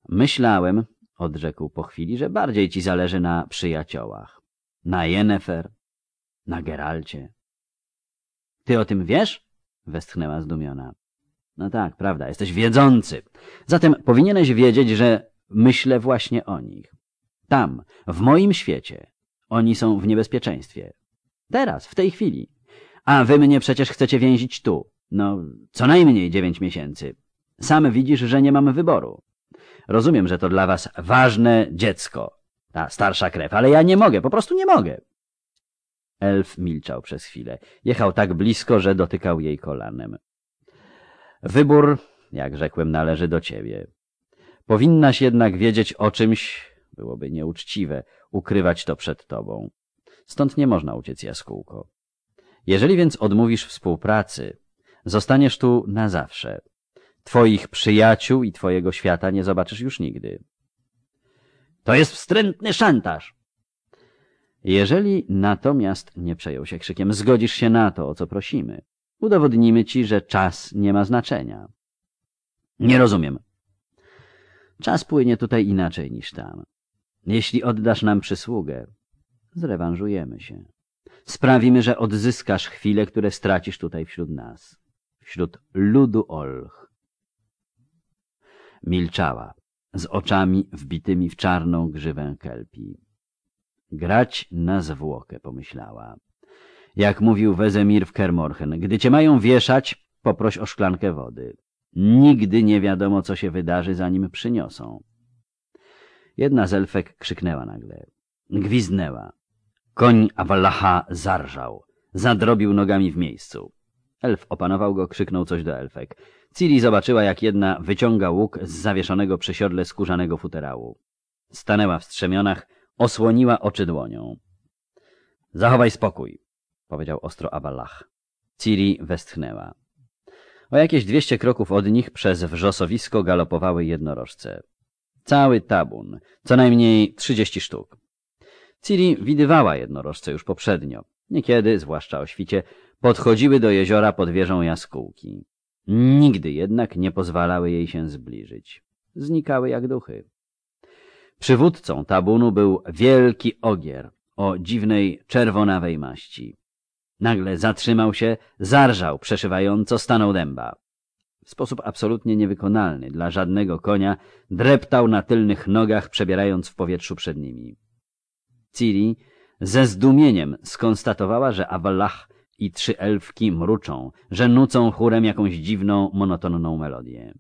Myślałem, odrzekł po chwili, że bardziej ci zależy na przyjaciołach. Na Yennefer, na Geralcie. Ty o tym wiesz? Westchnęła zdumiona. No tak, prawda, jesteś wiedzący. Zatem powinieneś wiedzieć, że myślę właśnie o nich. Tam, w moim świecie, oni są w niebezpieczeństwie. Teraz, w tej chwili. A wy mnie przecież chcecie więzić tu. No, co najmniej 9 miesięcy. Sam widzisz, że nie mam wyboru. Rozumiem, że to dla was ważne dziecko, ta starsza krew, ale ja nie mogę, po prostu nie mogę. Elf milczał przez chwilę. Jechał tak blisko, że dotykał jej kolanem. Wybór, jak rzekłem, należy do ciebie. Powinnaś jednak wiedzieć o czymś, byłoby nieuczciwe, ukrywać to przed tobą. Stąd nie można uciec, jaskółko. Jeżeli więc odmówisz współpracy, zostaniesz tu na zawsze. Twoich przyjaciół i twojego świata nie zobaczysz już nigdy. To jest wstrętny szantaż. Jeżeli natomiast, nie przejął się krzykiem, zgodzisz się na to, o co prosimy, udowodnimy ci, że czas nie ma znaczenia. Nie rozumiem. Czas płynie tutaj inaczej niż tam. Jeśli oddasz nam przysługę, zrewanżujemy się. Sprawimy, że odzyskasz chwile, które stracisz tutaj wśród nas, wśród ludu Olch. Milczała, z oczami wbitymi w czarną grzywę kelpii. Grać na zwłokę, pomyślała. Jak mówił Wesemir w Kermorhen, gdy cię mają wieszać, poproś o szklankę wody. Nigdy nie wiadomo, co się wydarzy, zanim przyniosą. Jedna z elfek krzyknęła nagle. Gwizdnęła. Koń Avallacha zarżał. Zadrobił nogami w miejscu. Elf opanował go, krzyknął coś do elfek. Ciri zobaczyła, jak jedna wyciąga łuk z zawieszonego przy siodle skórzanego futerału. Stanęła w strzemionach, osłoniła oczy dłonią. Zachowaj spokój, powiedział ostro Avallach. Ciri westchnęła. O jakieś 200 kroków od nich przez wrzosowisko galopowały jednorożce. Cały tabun, co najmniej 30 sztuk. Ciri widywała jednorożce już poprzednio. Niekiedy, zwłaszcza o świcie, podchodziły do jeziora pod wieżą jaskółki. Nigdy jednak nie pozwalały jej się zbliżyć. Znikały jak duchy. Przywódcą tabunu był wielki ogier o dziwnej czerwonawej maści. Nagle zatrzymał się, zarżał przeszywająco, stanął dęba. W sposób absolutnie niewykonalny dla żadnego konia dreptał na tylnych nogach, przebierając w powietrzu przed nimi. Ciri ze zdumieniem skonstatowała, że Avallach i 3 elfki mruczą, że nucą chórem jakąś dziwną, monotonną melodię.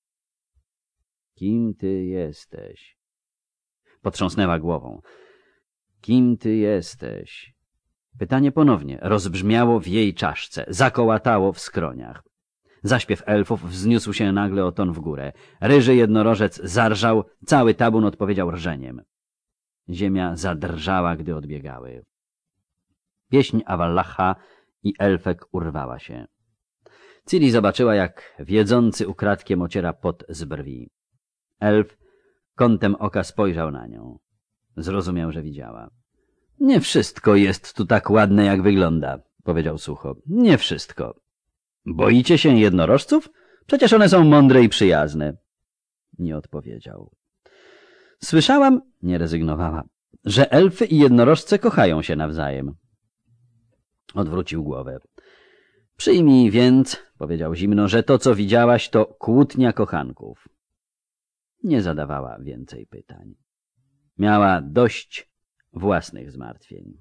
Kim ty jesteś? Potrząsnęła głową. Kim ty jesteś? Pytanie ponownie rozbrzmiało w jej czaszce, zakołatało w skroniach. Zaśpiew elfów wzniósł się nagle o ton w górę. Ryży jednorożec zarżał, cały tabun odpowiedział rżeniem. Ziemia zadrżała, gdy odbiegały. Pieśń Avallacha i elfek urwała się. Ciri zobaczyła, jak wiedzący ukradkiem ociera pot z brwi. Elf kątem oka spojrzał na nią. Zrozumiał, że widziała. Nie wszystko jest tu tak ładne, jak wygląda, powiedział sucho. Nie wszystko. Boicie się jednorożców? Przecież one są mądre i przyjazne. Nie odpowiedział. Słyszałam, nie rezygnowała, że elfy i jednorożce kochają się nawzajem. Odwrócił głowę. Przyjmij więc, powiedział zimno, że to, co widziałaś, to kłótnia kochanków. Nie zadawała więcej pytań. Miała dość własnych zmartwień.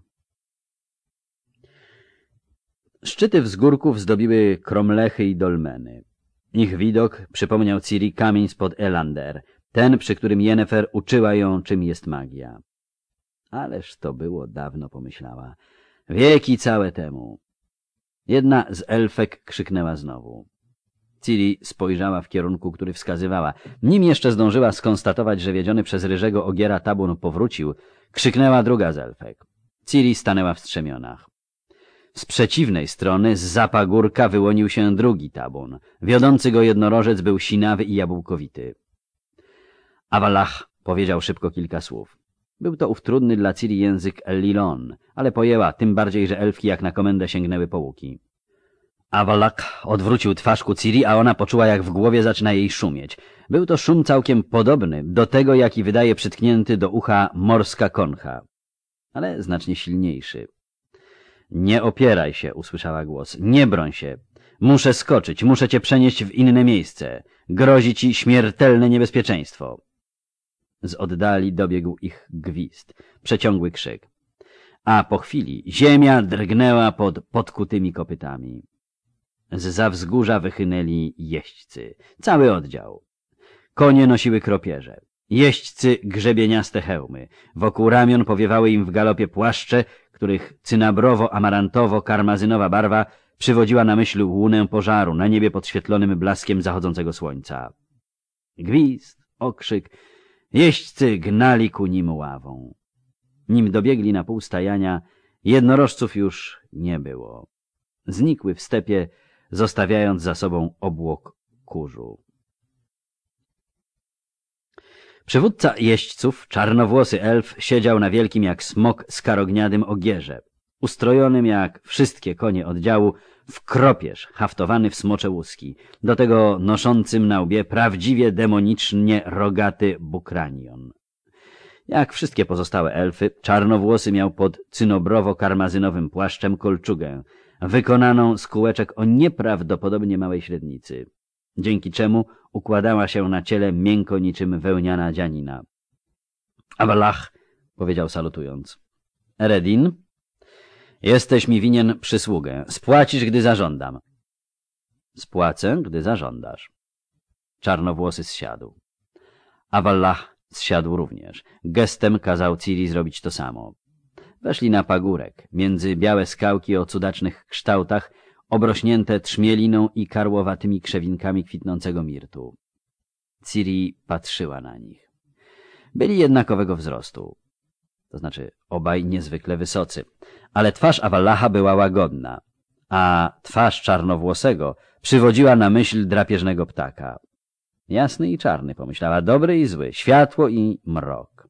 Szczyty wzgórków zdobiły kromlechy i dolmeny. Ich widok przypomniał Ciri kamień spod Elander, ten, przy którym Yennefer uczyła ją, czym jest magia. Ależ to było dawno, pomyślała. Wieki całe temu. Jedna z elfek krzyknęła znowu. Ciri spojrzała w kierunku, który wskazywała. Nim jeszcze zdążyła skonstatować, że wiedziony przez ryżego ogiera tabun powrócił, krzyknęła druga z elfek. Ciri stanęła w strzemionach. Z przeciwnej strony, zza pagórka, wyłonił się drugi tabun. Wiodący go jednorożec był sinawy i jabłkowity. Avallach powiedział szybko kilka słów. Był to ów trudny dla Ciri język Lilon, ale pojęła, tym bardziej, że elfki jak na komendę sięgnęły po łuki. Avalach odwrócił twarz ku Ciri, a ona poczuła, jak w głowie zaczyna jej szumieć. Był to szum całkiem podobny do tego, jaki wydaje przytknięty do ucha morska koncha, ale znacznie silniejszy. Nie opieraj się, usłyszała głos. Nie broń się. Muszę skoczyć, muszę cię przenieść w inne miejsce. Grozi ci śmiertelne niebezpieczeństwo. Z oddali dobiegł ich gwizd, przeciągły krzyk. A po chwili ziemia drgnęła pod podkutymi kopytami. Zza wzgórza wychynęli jeźdźcy. Cały oddział. Konie nosiły kropierze. Jeźdźcy grzebieniaste hełmy. Wokół ramion powiewały im w galopie płaszcze, których cynabrowo-amarantowo-karmazynowa barwa przywodziła na myśl łunę pożaru na niebie podświetlonym blaskiem zachodzącego słońca. Gwizd, okrzyk. Jeźdźcy gnali ku nim ławą. Nim dobiegli na pół stajania, jednorożców już nie było. Znikły w stepie, zostawiając za sobą obłok kurzu. Przywódca jeźdźców, czarnowłosy elf, siedział na wielkim jak smok skarogniadym ogierze, ustrojonym jak wszystkie konie oddziału w kropierz haftowany w smocze łuski, do tego noszącym na łbie prawdziwie demonicznie rogaty bukranion. Jak wszystkie pozostałe elfy, czarnowłosy miał pod cynobrowo-karmazynowym płaszczem kolczugę, wykonaną z kółeczek o nieprawdopodobnie małej średnicy, dzięki czemu układała się na ciele miękko niczym wełniana dzianina. Avalach, powiedział salutując. Eredin, jesteś mi winien przysługę. Spłacisz, gdy zażądam. Spłacę, gdy zażądasz. Czarnowłosy zsiadł. Avalach zsiadł również. Gestem kazał Ciri zrobić to samo. Weszli na pagórek, między białe skałki o cudacznych kształtach, obrośnięte trzmieliną i karłowatymi krzewinkami kwitnącego mirtu. Ciri patrzyła na nich. Byli jednakowego wzrostu, to znaczy obaj niezwykle wysocy, ale twarz Avalacha była łagodna, a twarz czarnowłosego przywodziła na myśl drapieżnego ptaka. Jasny i czarny, pomyślała, dobry i zły, światło i mrok.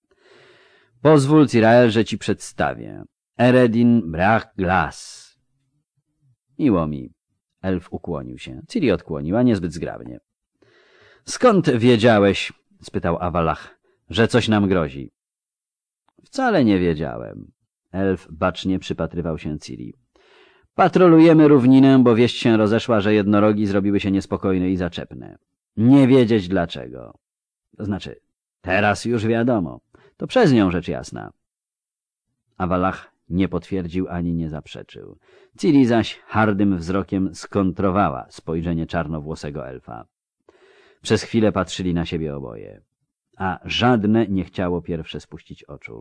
Pozwól, Cirael, że ci przedstawię. Eredin Brach Glass. Miło mi. Elf ukłonił się. Ciri odkłoniła niezbyt zgrabnie. Skąd wiedziałeś, spytał Avalach, że coś nam grozi? Wcale nie wiedziałem. Elf bacznie przypatrywał się Ciri. Patrolujemy równinę, bo wieść się rozeszła, że jednorogi zrobiły się niespokojne i zaczepne. Nie wiedzieć dlaczego. To znaczy, teraz już wiadomo. To przez nią rzecz jasna. Avalach nie potwierdził ani nie zaprzeczył. Ciri zaś hardym wzrokiem skontrowała spojrzenie czarnowłosego elfa. Przez chwilę patrzyli na siebie oboje, a żadne nie chciało pierwsze spuścić oczu.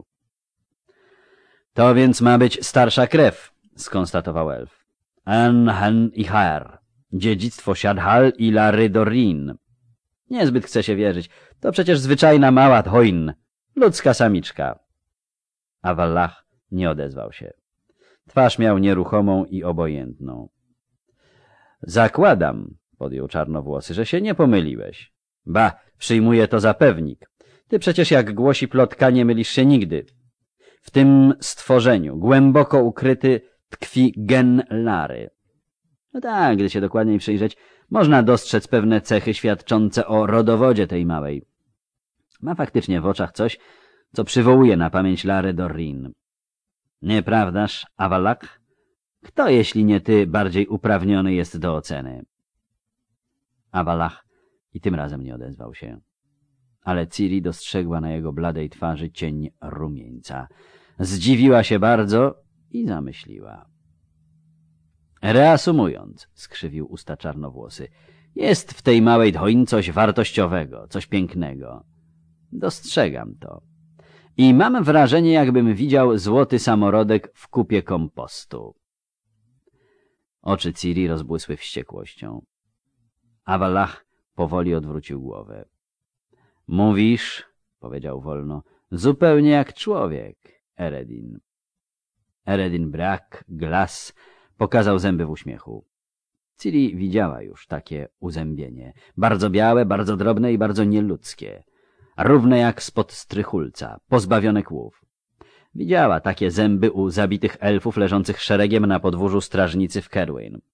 To więc ma być starsza krew, skonstatował elf. Anhan i Har, dziedzictwo Shadhal i Larydorin. Niezbyt chce się wierzyć. To przecież zwyczajna mała Thoin, ludzka samiczka. Avalach nie odezwał się. Twarz miał nieruchomą i obojętną. Zakładam, podjął czarnowłosy, że się nie pomyliłeś. Ba, przyjmuję to za pewnik. Ty przecież, jak głosi plotka, nie mylisz się nigdy. W tym stworzeniu, głęboko ukryty, tkwi gen Lary. No tak, gdy się dokładniej przyjrzeć, można dostrzec pewne cechy świadczące o rodowodzie tej małej. Ma faktycznie w oczach coś, co przywołuje na pamięć Lary Dorrin. Nieprawdaż, Avalach? Kto, jeśli nie ty, bardziej uprawniony jest do oceny? Avalach i tym razem nie odezwał się. Ale Ciri dostrzegła na jego bladej twarzy cień rumieńca. Zdziwiła się bardzo i zamyśliła. Reasumując, skrzywił usta czarnowłosy, jest w tej małej Thoin coś wartościowego, coś pięknego. Dostrzegam to. I mam wrażenie, jakbym widział złoty samorodek w kupie kompostu. Oczy Ciri rozbłysły wściekłością. Avalach powoli odwrócił głowę. Mówisz, powiedział wolno, zupełnie jak człowiek, Eredin. Eredin Brach Glass pokazał zęby w uśmiechu. Ciri widziała już takie uzębienie. Bardzo białe, bardzo drobne i bardzo nieludzkie. Równe jak spod strychulca, pozbawione kłów. Widziała takie zęby u zabitych elfów leżących szeregiem na podwórzu strażnicy w Kerwin.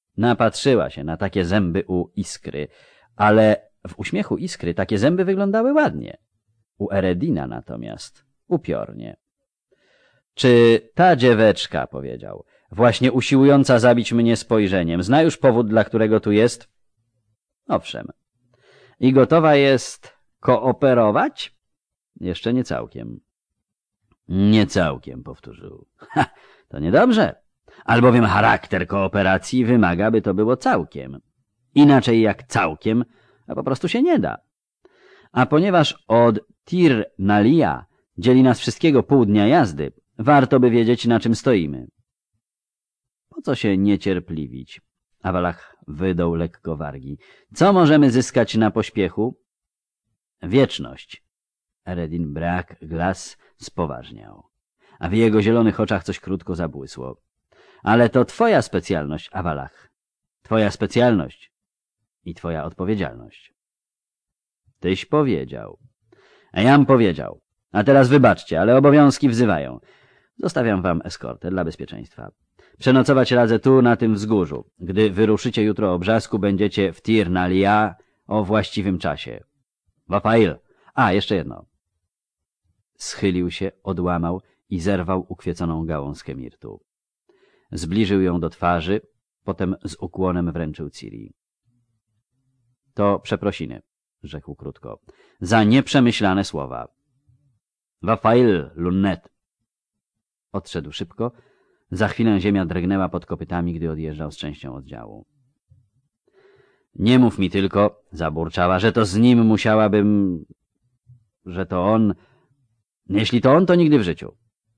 Napatrzyła się na takie zęby u Iskry, ale w uśmiechu Iskry takie zęby wyglądały ładnie. U Eredina natomiast upiornie. Czy ta dzieweczka, powiedział, właśnie usiłująca zabić mnie spojrzeniem, zna już powód, dla którego tu jest? Owszem. I gotowa jest kooperować? Jeszcze nie całkiem. Nie całkiem, powtórzył. Ha, to niedobrze. Albowiem charakter kooperacji wymaga, by to było całkiem. Inaczej jak całkiem, a po prostu się nie da. A ponieważ od Tir Nalia dzieli nas wszystkiego pół dnia jazdy, warto by wiedzieć, na czym stoimy. Po co się niecierpliwić? Awalach wydął lekko wargi. Co możemy zyskać na pośpiechu? Wieczność. Eredin Break-Glass spoważniał, a w jego zielonych oczach coś krótko zabłysło. Ale to twoja specjalność, Awalach. Twoja specjalność i twoja odpowiedzialność. Tyś powiedział. A jam powiedział. A teraz wybaczcie, ale obowiązki wzywają. Zostawiam wam eskortę dla bezpieczeństwa. Przenocować radzę tu, na tym wzgórzu. Gdy wyruszycie jutro o brzasku, będziecie w Tir Nalia o właściwym czasie. Wafail. A, jeszcze jedno. Schylił się, odłamał i zerwał ukwieconą gałązkę mirtu. Zbliżył ją do twarzy, potem z ukłonem wręczył Ciri. To przeprosiny, rzekł krótko, za nieprzemyślane słowa. Wafail, lunnet. Odszedł szybko. Za chwilę ziemia drgnęła pod kopytami, gdy odjeżdżał z częścią oddziału. Nie mów mi tylko, zaburczała, że to z nim musiałabym... że to on... Jeśli to on, to nigdy w życiu.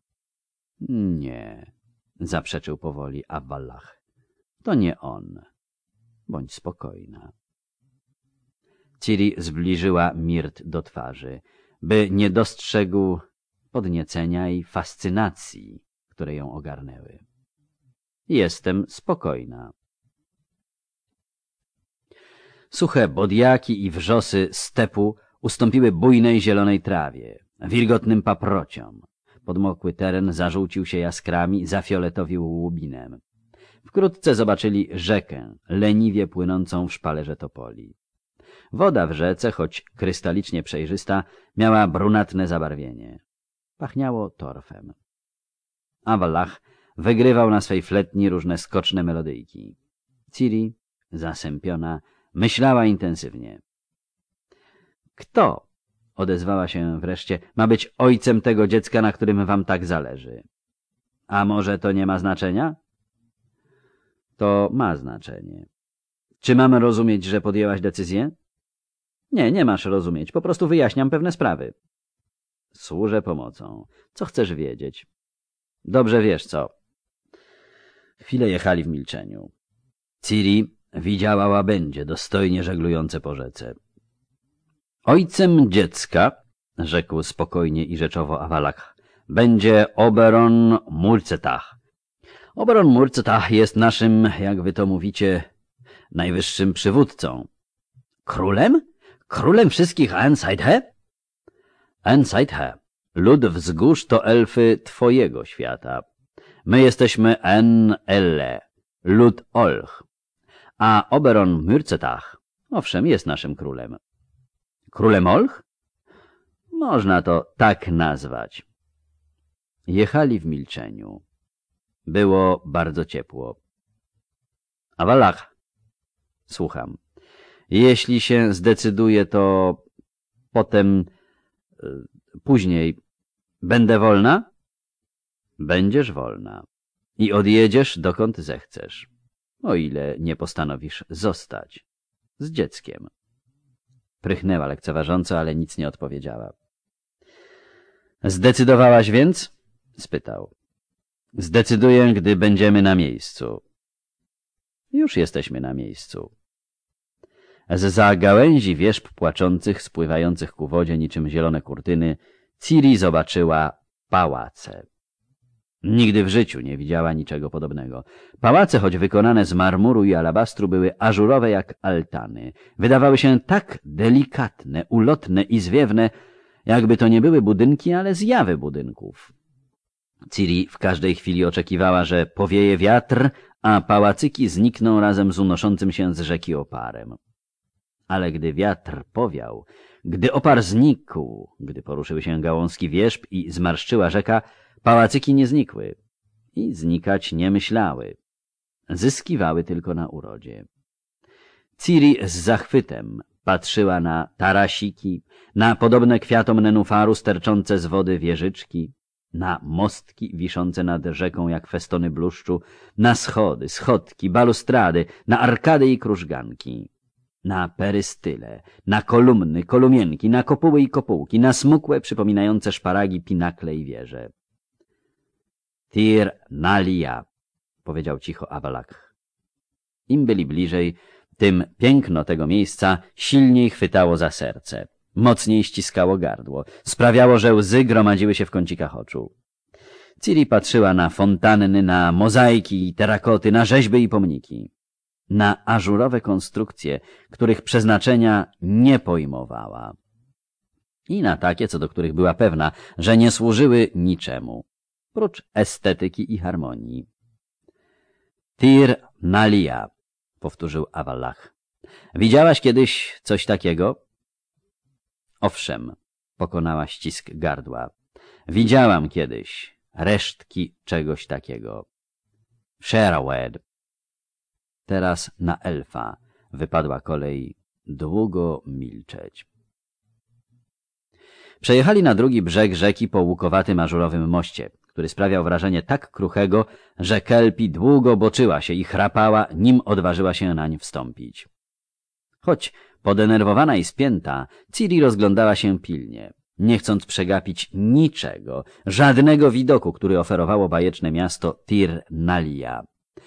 Nie, zaprzeczył powoli Awalach. To nie on. Bądź spokojna. Ciri zbliżyła mirt do twarzy, by nie dostrzegł podniecenia i fascynacji, które ją ogarnęły. Jestem spokojna. Suche bodiaki i wrzosy stepu ustąpiły bujnej zielonej trawie, wilgotnym paprociom. Podmokły teren zażółcił się jaskrami, zafioletowił łubinem. Wkrótce zobaczyli rzekę, leniwie płynącą w szpalerze topoli. Woda w rzece, choć krystalicznie przejrzysta, miała brunatne zabarwienie. Pachniało torfem. Awalach wygrywał na swej fletni różne skoczne melodyjki. Ciri, zasępiona, myślała intensywnie. Kto, odezwała się wreszcie, ma być ojcem tego dziecka, na którym wam tak zależy? A może to nie ma znaczenia? To ma znaczenie. Czy mamy rozumieć, że podjęłaś decyzję? Nie, nie masz rozumieć. Po prostu wyjaśniam pewne sprawy. Służę pomocą. Co chcesz wiedzieć? Dobrze wiesz co. Chwilę jechali w milczeniu. Ciri widziała łabędzie dostojnie żeglujące po rzece. Ojcem dziecka, rzekł spokojnie i rzeczowo Awalach, będzie Oberon Murcetach. Oberon Murcetach jest naszym, jak wy to mówicie, najwyższym przywódcą. Królem? Królem wszystkich Aenseidhe? Aenseidhe, lud wzgórz to elfy twojego świata. My jesteśmy En-Elle, lud Olch. A Oberon Murcetach, owszem, jest naszym królem. Królem Olch? Można to tak nazwać. Jechali w milczeniu. Było bardzo ciepło. Awalach, słucham. Jeśli się zdecyduje, to potem, później, będę wolna? Będziesz wolna. I odjedziesz, dokąd zechcesz. O ile nie postanowisz zostać. Z dzieckiem. Prychnęła lekceważąco, ale nic nie odpowiedziała. Zdecydowałaś więc? Spytał. Zdecyduję, gdy będziemy na miejscu. Już jesteśmy na miejscu. Zza gałęzi wierzb płaczących, spływających ku wodzie niczym zielone kurtyny, Ciri zobaczyła pałace. Nigdy w życiu nie widziała niczego podobnego. Pałace, choć wykonane z marmuru i alabastru, były ażurowe jak altany. Wydawały się tak delikatne, ulotne i zwiewne, jakby to nie były budynki, ale zjawy budynków. Ciri w każdej chwili oczekiwała, że powieje wiatr, a pałacyki znikną razem z unoszącym się z rzeki oparem. Ale gdy wiatr powiał, gdy opar znikł, gdy poruszyły się gałązki wierzb i zmarszczyła rzeka, pałacyki nie znikły i znikać nie myślały. Zyskiwały tylko na urodzie. Ciri z zachwytem patrzyła na tarasiki, na podobne kwiatom nenufaru sterczące z wody wieżyczki, na mostki wiszące nad rzeką jak festony bluszczu, na schody, schodki, balustrady, na arkady i krużganki, na perystyle, na kolumny, kolumienki, na kopuły i kopułki, na smukłe, przypominające szparagi pinakle i wieże. Tir Nalia, powiedział cicho Avalach. Im byli bliżej, tym piękno tego miejsca silniej chwytało za serce, mocniej ściskało gardło, sprawiało, że łzy gromadziły się w kącikach oczu. Ciri patrzyła na fontanny, na mozaiki i terakoty, na rzeźby i pomniki, na ażurowe konstrukcje, których przeznaczenia nie pojmowała i na takie, co do których była pewna, że nie służyły niczemu, prócz estetyki i harmonii. Tir Nalia, powtórzył Avalach. Widziałaś kiedyś coś takiego? Owszem, pokonała ścisk gardła. Widziałam kiedyś resztki czegoś takiego. Shaerrawed. Teraz na elfa wypadła kolej długo milczeć. Przejechali na drugi brzeg rzeki po łukowatym ażurowym moście, który sprawiał wrażenie tak kruchego, że Kelpi długo boczyła się i chrapała, nim odważyła się nań wstąpić. Choć podenerwowana i spięta, Ciri rozglądała się pilnie, nie chcąc przegapić niczego, żadnego widoku, który oferowało bajeczne miasto Tir Nalia.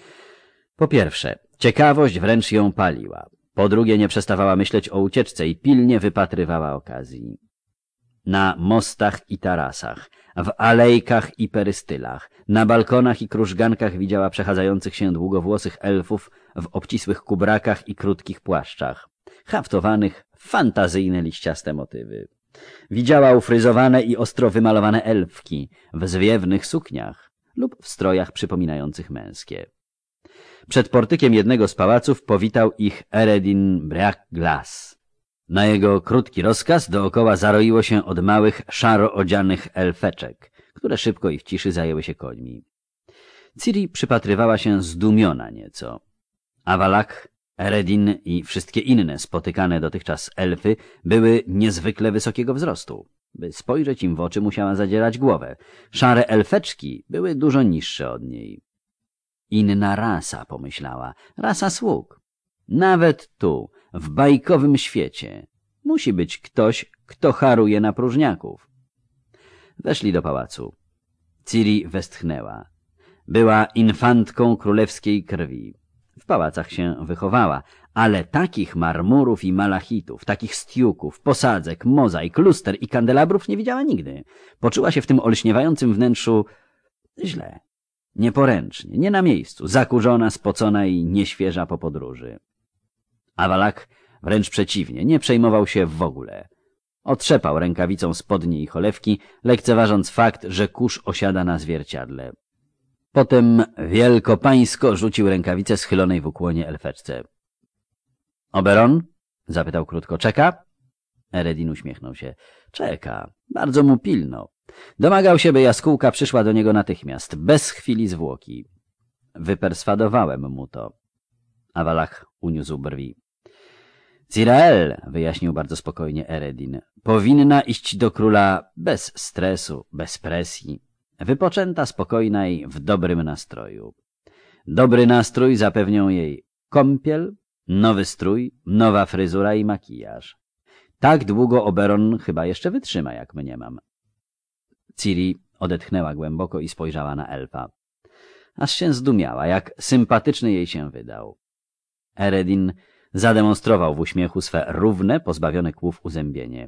Po pierwsze, ciekawość wręcz ją paliła. Po drugie, nie przestawała myśleć o ucieczce i pilnie wypatrywała okazji. Na mostach i tarasach, w alejkach i perystylach, na balkonach i krużgankach widziała przechadzających się długowłosych elfów w obcisłych kubrakach i krótkich płaszczach, haftowanych w fantazyjne liściaste motywy. Widziała ufryzowane i ostro wymalowane elfki w zwiewnych sukniach lub w strojach przypominających męskie. Przed portykiem jednego z pałaców powitał ich Eredin Breakglass. Na jego krótki rozkaz dookoła zaroiło się od małych, szaro odzianych elfeczek, które szybko i w ciszy zajęły się końmi. Ciri przypatrywała się zdumiona nieco. Avalach, Eredin i wszystkie inne spotykane dotychczas elfy były niezwykle wysokiego wzrostu. By spojrzeć im w oczy, musiała zadzierać głowę. Szare elfeczki były dużo niższe od niej. Inna rasa, pomyślała, rasa sług. Nawet tu, w bajkowym świecie, musi być ktoś, kto haruje na próżniaków. Weszli do pałacu. Ciri westchnęła. Była infantką królewskiej krwi. W pałacach się wychowała, ale takich marmurów i malachitów, takich stiuków, posadzek, mozaik, luster i kandelabrów nie widziała nigdy. Poczuła się w tym olśniewającym wnętrzu źle, nieporęcznie, nie na miejscu, zakurzona, spocona i nieświeża po podróży. Avalach wręcz przeciwnie, nie przejmował się w ogóle. Otrzepał rękawicą spodnie i cholewki, lekceważąc fakt, że kurz osiada na zwierciadle. Potem wielkopańsko rzucił rękawicę schylonej w ukłonie elfeczce. — Oberon? — zapytał krótko. — Czeka? Eredin uśmiechnął się. — Czeka. Bardzo mu pilno. Domagał się, by jaskółka przyszła do niego natychmiast, bez chwili zwłoki. Wyperswadowałem mu to. Avalach uniósł brwi. — Zirael — wyjaśnił bardzo spokojnie Eredin — powinna iść do króla bez stresu, bez presji. Wypoczęta, spokojna i w dobrym nastroju. Dobry nastrój zapewnią jej kąpiel, nowy strój, nowa fryzura i makijaż. Tak długo Oberon chyba jeszcze wytrzyma, jak mniemam. Ciri odetchnęła głęboko i spojrzała na elfa. Aż się zdumiała, jak sympatyczny jej się wydał. Eredin zademonstrował w uśmiechu swe równe, pozbawione kłów uzębienie.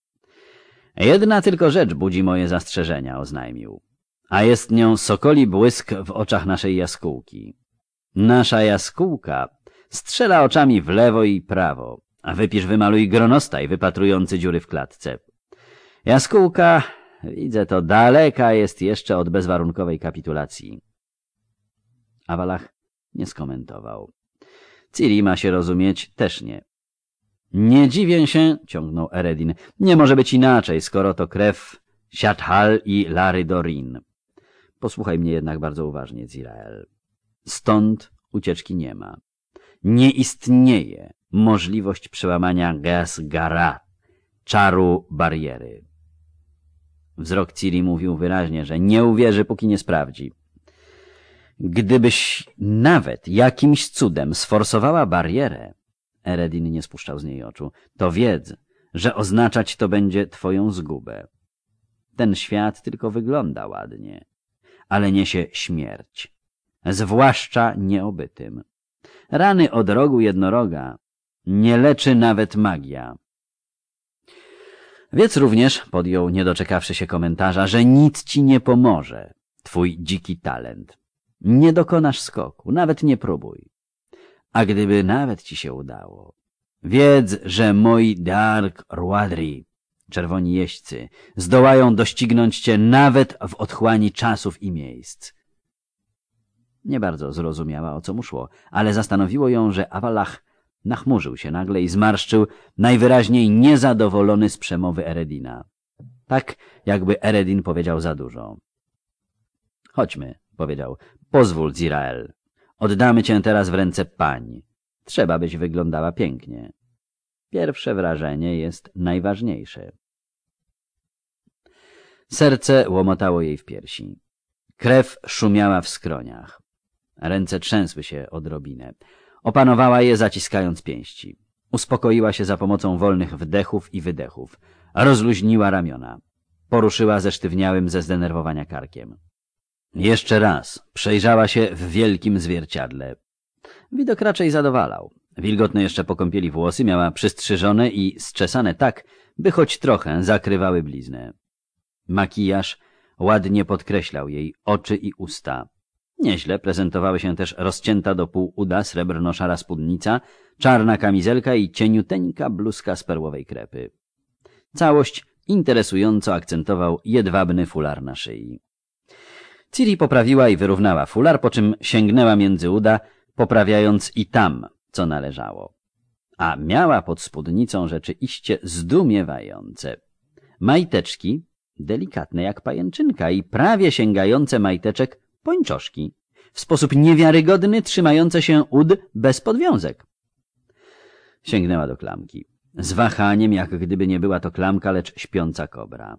Jedna tylko rzecz budzi moje zastrzeżenia, oznajmił. A jest nią sokoli błysk w oczach naszej jaskółki. Nasza jaskółka strzela oczami w lewo i prawo, a wypisz wymaluj gronostaj wypatrujący dziury w klatce. Jaskółka, widzę to, daleka jest jeszcze od bezwarunkowej kapitulacji. Avalach Nie skomentował. Ciri, ma się rozumieć, też nie. Nie dziwię się, ciągnął Eredin. Nie może być inaczej, skoro to krew Siathal i Lary Dorin. Posłuchaj mnie jednak bardzo uważnie, Zirael. Stąd ucieczki nie ma. Nie istnieje możliwość przełamania Ges-Gara, czaru bariery. Wzrok Ciri mówił wyraźnie, że nie uwierzy, póki nie sprawdzi. Gdybyś nawet jakimś cudem sforsowała barierę, Eredin nie spuszczał z niej oczu, to wiedz, że oznaczać to będzie twoją zgubę. Ten świat tylko wygląda ładnie, ale niesie śmierć, zwłaszcza nieobytym. Rany od rogu jednoroga nie leczy nawet magia. Wiedz również, podjął, nie doczekawszy się komentarza, że nic ci nie pomoże, twój dziki talent. Nie dokonasz skoku, nawet nie próbuj. A gdyby nawet ci się udało, wiedz, że moi Dark Ruadri, czerwoni jeźdźcy, zdołają doścignąć cię nawet w otchłani czasów i miejsc. Nie bardzo zrozumiała, o co mu szło, ale zastanowiło ją, że Avallac'h nachmurzył się nagle i zmarszczył, najwyraźniej niezadowolony z przemowy Eredina. Tak, jakby Eredin powiedział za dużo. Chodźmy, powiedział. Pozwól, Zirael. Oddamy cię teraz w ręce pań. Trzeba, byś wyglądała pięknie. Pierwsze wrażenie jest najważniejsze. Serce łomotało jej w piersi. Krew szumiała w skroniach. Ręce trzęsły się odrobinę. Opanowała je, zaciskając pięści. Uspokoiła się za pomocą wolnych wdechów i wydechów. Rozluźniła ramiona. Poruszyła zesztywniałym ze zdenerwowania karkiem. Jeszcze raz przejrzała się w wielkim zwierciadle. Widok raczej zadowalał. Wilgotne jeszcze po kąpieli włosy miała przystrzyżone i zczesane tak, by choć trochę zakrywały bliznę. Makijaż ładnie podkreślał jej oczy i usta. Nieźle prezentowały się też rozcięta do pół uda srebrno-szara spódnica, czarna kamizelka i cieniuteńka bluzka z perłowej krepy. Całość interesująco akcentował jedwabny fular na szyi. Ciri poprawiła i wyrównała fular, po czym sięgnęła między uda, poprawiając i tam, co należało. A miała pod spódnicą rzeczy iście zdumiewające. Majteczki, delikatne jak pajęczynka i prawie sięgające majteczek pończoszki, w sposób niewiarygodny trzymające się ud bez podwiązek. Sięgnęła do klamki. Z wahaniem, jak gdyby nie była to klamka, lecz śpiąca kobra.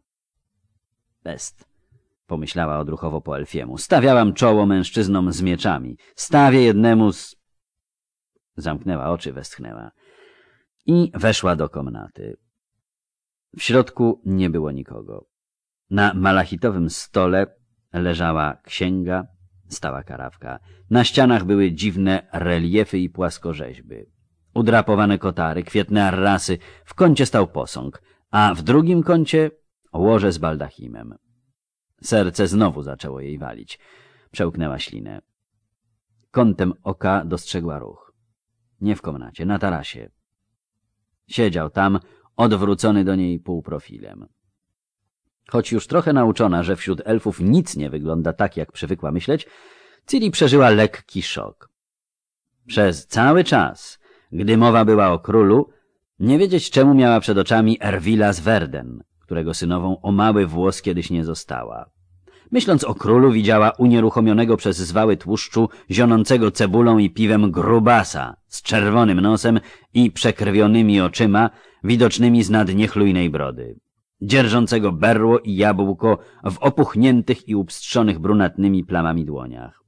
Pest, pomyślała odruchowo po elfiemu. Stawiałam czoło mężczyznom z mieczami. Stawię jednemu z... Zamknęła oczy, westchnęła. I weszła do komnaty. W środku nie było nikogo. Na malachitowym stole leżała księga, stała karawka. Na ścianach były dziwne reliefy i płaskorzeźby. Udrapowane kotary, kwietne arrasy, w kącie stał posąg, a w drugim kącie łoże z baldachimem. Serce znowu zaczęło jej walić. Przełknęła ślinę. Kątem oka dostrzegła ruch. Nie w komnacie, na tarasie. Siedział tam, odwrócony do niej półprofilem. Choć już trochę nauczona, że wśród elfów nic nie wygląda tak, jak przywykła myśleć, Ciri przeżyła lekki szok. Przez cały czas, gdy mowa była o królu, nie wiedzieć czemu miała przed oczami Erwila z Verden, którego synową o mały włos kiedyś nie została. Myśląc o królu, widziała unieruchomionego przez zwały tłuszczu, zionącego cebulą i piwem grubasa z czerwonym nosem i przekrwionymi oczyma, widocznymi z nad niechlujnej brody, dzierżącego berło i jabłko w opuchniętych i upstrzonych brunatnymi plamami dłoniach.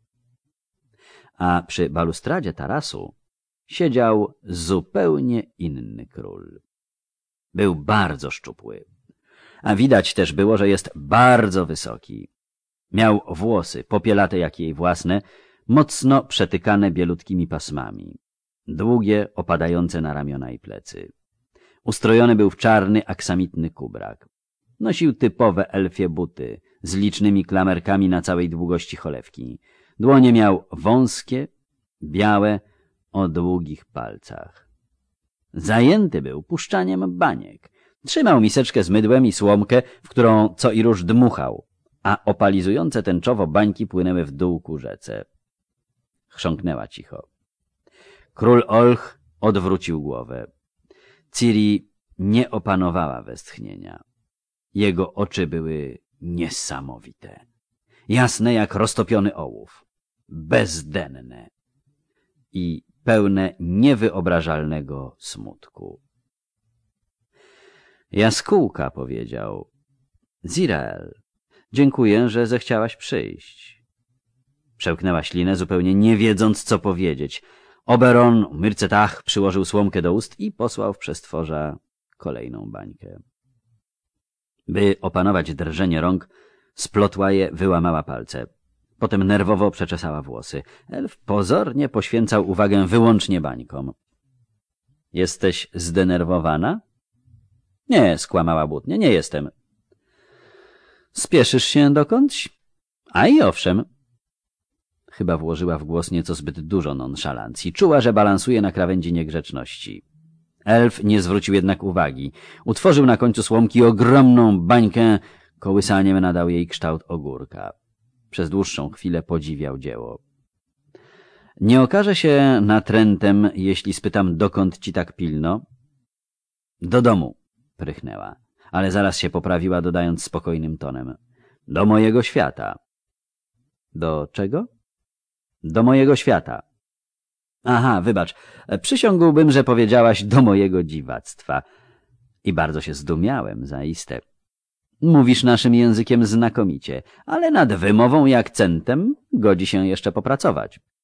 A przy balustradzie tarasu siedział zupełnie inny król. Był bardzo szczupły, a widać też było, że jest bardzo wysoki. Miał włosy, popielate jak jej własne, mocno przetykane bielutkimi pasmami, długie, opadające na ramiona i plecy. Ustrojony był w czarny, aksamitny kubrak. Nosił typowe elfie buty z licznymi klamerkami na całej długości cholewki. Dłonie miał wąskie, białe, o długich palcach. Zajęty był puszczaniem baniek. Trzymał miseczkę z mydłem i słomkę, w którą co i róż dmuchał, a opalizujące tęczowo bańki płynęły w dół ku rzece. Chrząknęła cicho. Król Olch odwrócił głowę. Ciri nie opanowała westchnienia. Jego oczy były niesamowite. Jasne jak roztopiony ołów. Bezdenne. I pełne niewyobrażalnego smutku. Jaskółka powiedział. Zirael, dziękuję, że zechciałaś przyjść. Przełknęła ślinę, zupełnie nie wiedząc, co powiedzieć. Oberon Myrcetach przyłożył słomkę do ust i posłał w przestworza kolejną bańkę. By opanować drżenie rąk, splotła je, wyłamała palce. Potem nerwowo przeczesała włosy. Elf pozornie poświęcał uwagę wyłącznie bańkom. — Jesteś zdenerwowana? — Nie, skłamała błotnie, nie jestem. — Spieszysz się dokądś? — A i owszem. Chyba włożyła w głos nieco zbyt dużo nonszalancji. Czuła, że balansuje na krawędzi niegrzeczności. Elf nie zwrócił jednak uwagi. Utworzył na końcu słomki ogromną bańkę, kołysaniem nadał jej kształt ogórka. Przez dłuższą chwilę podziwiał dzieło. — Nie okaże się natrętem, jeśli spytam, dokąd ci tak pilno? — Do domu — prychnęła, ale zaraz się poprawiła, dodając spokojnym tonem. — Do mojego świata. — Do czego? — Do mojego świata. — Aha, wybacz, przysiągłbym, że powiedziałaś do mojego dziwactwa. I bardzo się zdumiałem, zaiste. Mówisz naszym językiem znakomicie, ale nad wymową i akcentem godzi się jeszcze popracować.